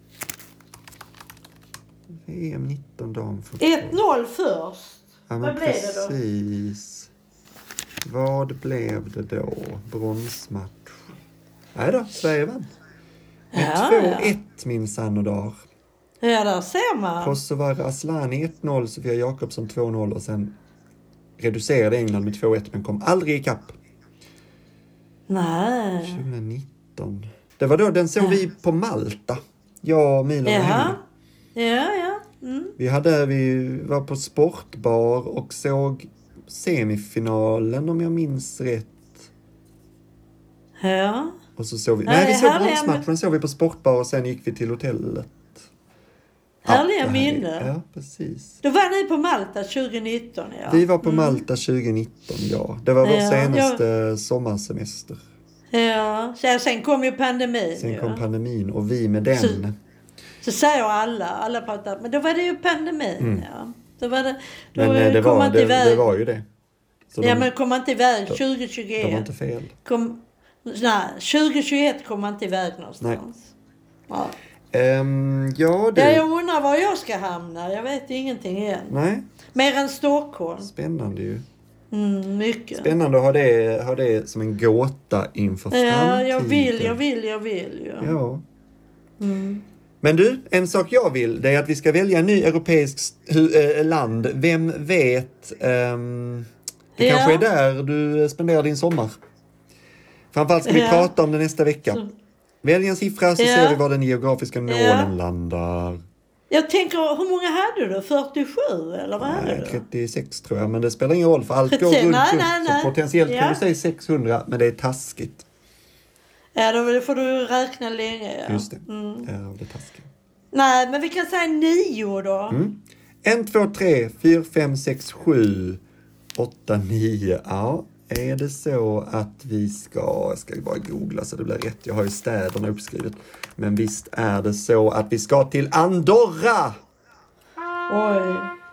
V M nitton damfotboll. ett noll först. Ja, men Vad blev det då? precis. Vad blev det då? Bronsmatch. Nej då, Sverige vann. Med Ja, två ja. ett minsann och dagar. Ja, där ser man. Kosovar Aslani ett noll, Sofia Jakobsson två noll och sen reducerade England med två ett men kom aldrig ikapp. Nej. tjugonitton. Det var då, den såg vi på Malta. Jag, Milan och Ja. Henry. Ja, ja. Mm. Vi, hade, vi var på sportbar och såg semifinalen om jag minns rätt. Ja. Och så såg vi, Ja, nej vi det såg här är bronsmatchen, med- såg vi på sportbar och sen gick vi till hotellet. Härliga det här är- minnen. Ja, precis. Då var ni på Malta tjugonitton, ja. Vi var på Malta tjugonitton, ja. Det var vår Ja, senaste sommarsemester. Ja, så sen kom ju pandemin. Sen ju. kom pandemin och vi med den. Så- Så säger alla, alla pratar, men då var det ju pandemin, ja. Då var det, då Men eh, det, kom var, man inte det, iväg. det var ju det. Så Ja, de, men kom man inte iväg de tjugohundratjugoett. var inte fel. Kom, nej, tjugohundratjugoett kom man inte iväg någonstans. Ja. Ehm, ja, Ja, du. jag undrar var jag ska hamna. Jag vet ingenting än. Nej, Mer än Stockholm. spännande ju. Mm, mycket. Spännande att ha det, ha det som en gåta inför framtiden. Ja, jag vill, jag vill, jag vill ju. Ja. Mm. Men du, en sak jag vill, det är att vi ska välja en ny europeisk hu- äh, land. Vem vet, ehm, det Ja. kanske är där du spenderar din sommar. Framförallt ska vi Ja. prata om det nästa vecka. Så- Välj en siffra så Ja. ser vi var den geografiska nålen Ja. landar. Jag tänker, hur många hade du? fyrtiosju eller vad hade Nej, du? trettiosex tror jag, men det spelar ingen roll för allt går trettiosex, runt, nej, runt. nej, nej. Så potentiellt Ja. kan du säga sexhundra, men det är taskigt. Ja, då får du räkna länge. Ja. Just det, Mm. därav det taskiga. Nej, men vi kan säga nio då. Mm. En, två, tre, fyra, fem, sex, sju, åtta, nio. Ja, är det så att vi ska... Jag ska ju bara googla så det blir rätt. Jag har ju städerna uppskrivet. Men visst är det så att vi ska till Andorra. Oj.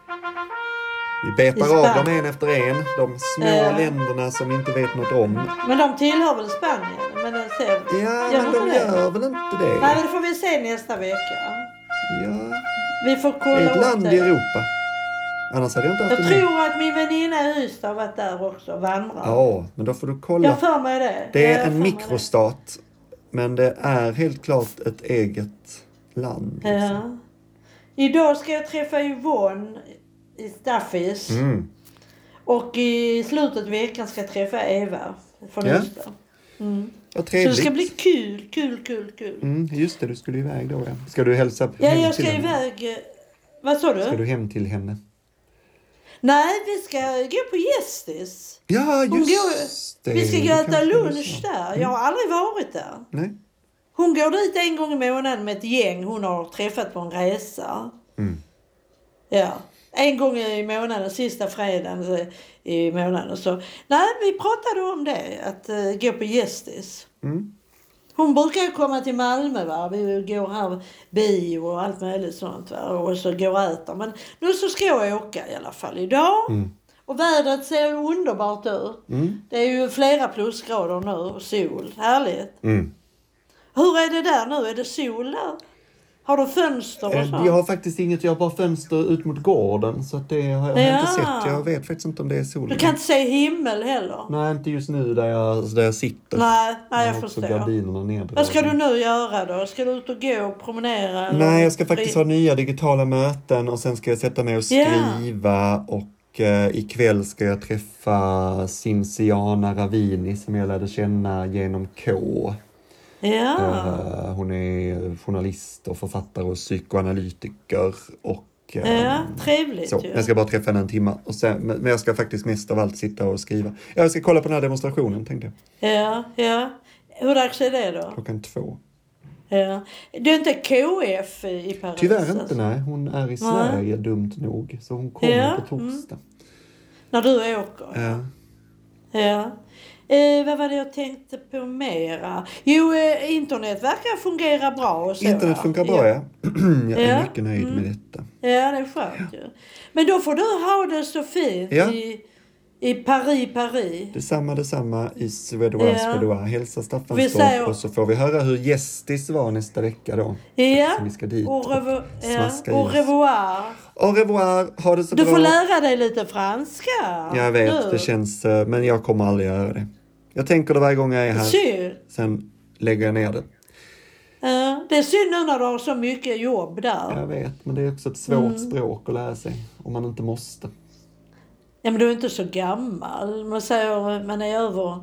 Vi betar I av Spanien. dem en efter en. De små Ja. länderna som inte vet något om. Men de tillhör väl Spanien? Men den ser... Ja, Gör men de de det? gör väl inte det? Nej, men det får vi se nästa vecka. Ja, Vi får det kolla är ett upp land det. i Europa. Annars hade jag inte haft Jag det med. tror att min väninna i Ystad har varit där också och vandrat. Ja, men då får du Jag kolla. har för mig det. Det Jag är har en för mig mikrostat. Men det är helt klart ett eget land. det. Ja. Idag ska jag träffa Yvonne i Staffis. Mm. Och i slutet av veckan ska jag träffa Eva från Ja. Ystad. Mm. Vad Så trevligt. det ska bli kul, kul, kul, kul. Mm, just det, du skulle iväg då. Ja. Ska du hälsa Ja, hem jag till ska henne? iväg. eh, Vad sa du? Ska du hem till henne? Nej, vi ska gå på Gästis. Ja, Hon just går, det. vi ska gå Det och äta kanske du lunch sa. där. Jag har aldrig varit där. Nej. Hon går dit en gång i månaden med ett gäng hon har träffat på en resa. Mm. Ja, en gång i månaden, sista fredagen i månaden. Så, nej, vi pratade om det, att uh, gå på Gästis. Mm. Hon brukar ju komma till Malmö, va? Vi går här bio och allt möjligt sånt, va? Och så går och äter. Men nu så ska jag åka i alla fall idag. Mm. Och vädret ser ju underbart ut. Mm. Det är ju flera plusgrader nu och sol. Härligt. Mm. Hur är det där nu? Är det sol där? Har du fönster och Eh, så? Jag har faktiskt inget, jag har bara fönster ut mot gården. Så att det har jag Ja. inte sett. Jag vet faktiskt inte om det är sol. Du kan inte se himmel heller? Nej, inte just nu där jag, där jag sitter. Nej, nej jag, har också förstår. gardinerna neddragna. Vad ska du nu göra då? Ska du ut och gå och promenera? Eller? Nej, jag ska faktiskt ha nya digitala möten och sen ska jag sätta mig och skriva och eh, ikväll ska jag träffa Cinciana Ravini som jag lärde känna genom K. Ja. Eh, hon är journalist och författare och psykoanalytiker och eh, Ja, trevligt så. ju. Jag ska bara träffa henne en timme och sen, men jag ska faktiskt mest av allt sitta och skriva. Jag ska kolla på den här demonstrationen, tänkte jag. Ja, ja. Hur dags är det då? Klockan två. Ja. Du är inte K F i Paris? Tyvärr alltså? inte, nej. Hon är i Sverige, dumt nog. Så hon kommer Ja, på torsdag. När du åker? Ja. Ja. Eh, vad var det jag tänkte på mera? Jo, eh, internet verkar fungera bra och så. Internet va? funkar bra, ja. Jag är Ja. mycket nöjd med detta. Ja, det är skönt ju. Men då får du ha det så fint Ja. i, i Paris, Paris. Detsamma, detsamma i Suédois, Ja. Suédois. Hälsa Vi Staffanstorp säger- och så får vi höra hur gästis var nästa vecka då. Ja. Så vi ska dit Au och revoir. Ja. smaska i Au oss. revoir. Au revoir, ha det så Du bra. får lära dig lite franska. Jag vet, nu. det känns, eh, men jag kommer aldrig göra det. Jag tänker det varje gång jag är här. Synd. Sen lägger jag ner det. Ja, det är synd nu när du har så mycket jobb där. Jag vet, men det är också ett svårt Mm. språk att lära sig. Om man inte måste. Ja, men du är inte så gammal. Man säger man är över...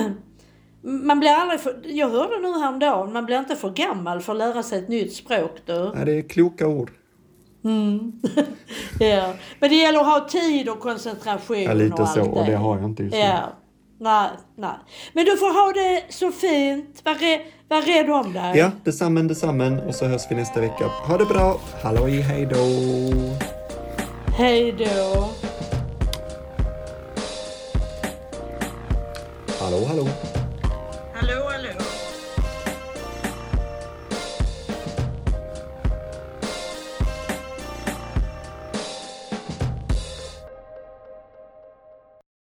Man blir aldrig för... Jag hörde nu häromdagen, man blir inte för gammal för att lära sig ett nytt språk då. Ja, det är kloka ord. Mm. Ja. Men det gäller att ha tid och koncentration Ja, lite och så. allt Och det har jag inte just nu. Ja. Nej, nej. Men du får ha det så fint. Var, re... Var rädd om dig. Ja, detsamma, detsamma. Och så hörs vi nästa vecka. Ha det bra. Halloj, hej då. Hej då. Hallå, hallå.